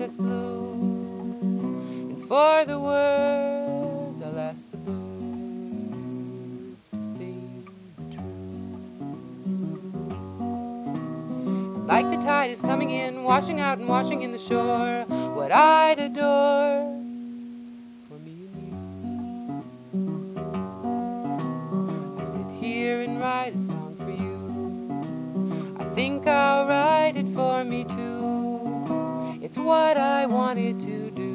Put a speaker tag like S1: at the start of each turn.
S1: us blue, and for the words I'll ask the birds to sing true. Like the tide is coming in, washing out and washing in the shore, what I'd adore for me and you. I sit here and write a song for you. I think I'll write it for me too. It's what I wanted to do.